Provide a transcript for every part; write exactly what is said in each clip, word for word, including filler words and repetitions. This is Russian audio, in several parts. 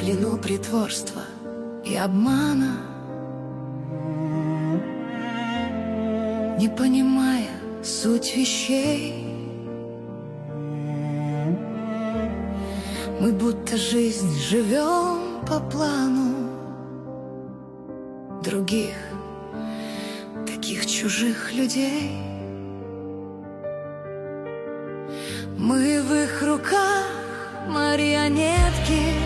плену притворства и обмана, не понимая суть вещей. Мы будто жизнь живем по плану других, таких чужих людей. Мы в их руках марионетки.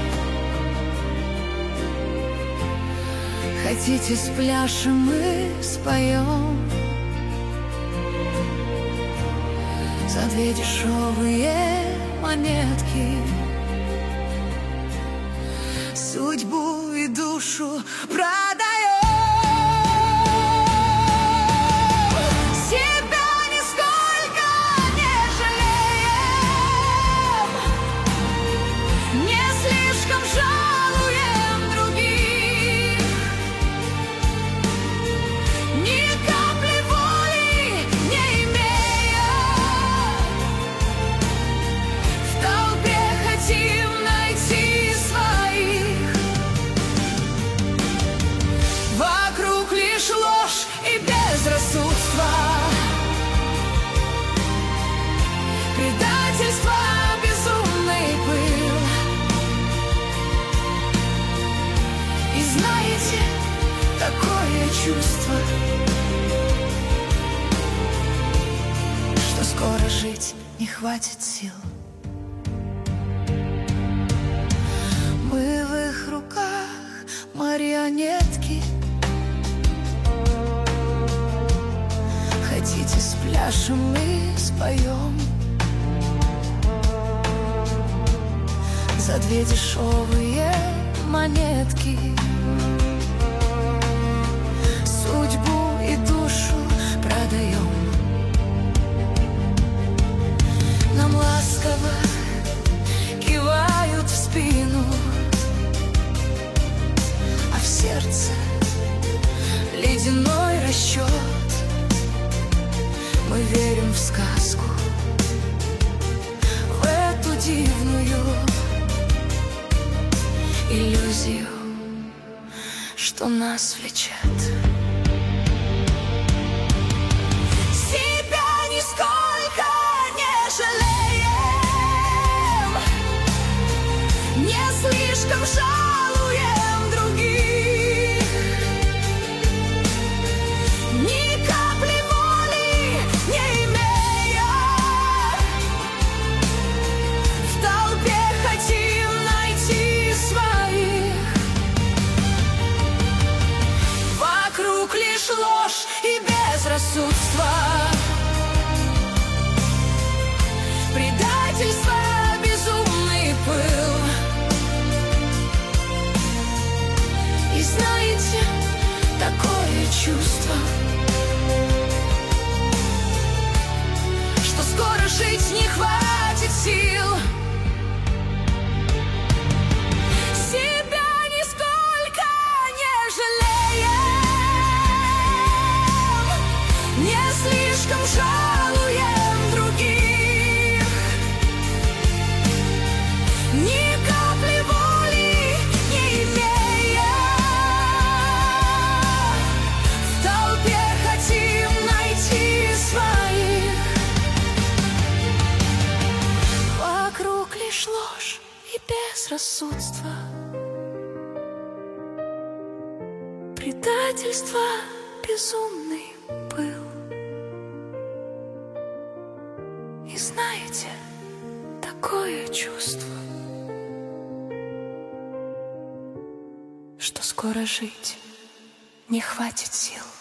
Хотите, спляшем, мы споем за две дешевые монетки. Судьбу и душу продаем. Себя нисколько не жалеем, не слишком жалуем других, ни капли воли не имея. В толпе хотим найти своих. Вокруг лишь ложь и безрассудство, предательство, безумный пыл. И знаете, такое чувство, что скоро жить не хватит сил. Мы в их руках марионетки. Хотите, спляшем и споем за две дешевые монетки. Судьбу и душу продаем. Нам ласково кивают в спину, а в сердце ледяной расчет. Мы верим в сказку, в эту дивную иллюзию, что нас влечет. Себя нисколько не жалеем, не слишком жалуем других, ни капли воли не имея. В толпе хотим найти своих. Вокруг лишь ложь и безрассудство, предательство, безумный пыл. И знаете, такое чувство, что скоро жить не хватит сил. Себя нисколько не жалеем, не слишком жалуем других, ни капли воли не имея. В толпе хотим найти своих. Вокруг лишь ложь и безрассудство, предательство, безумный пыл. И знаете, такое чувство, что скоро жить не хватит сил.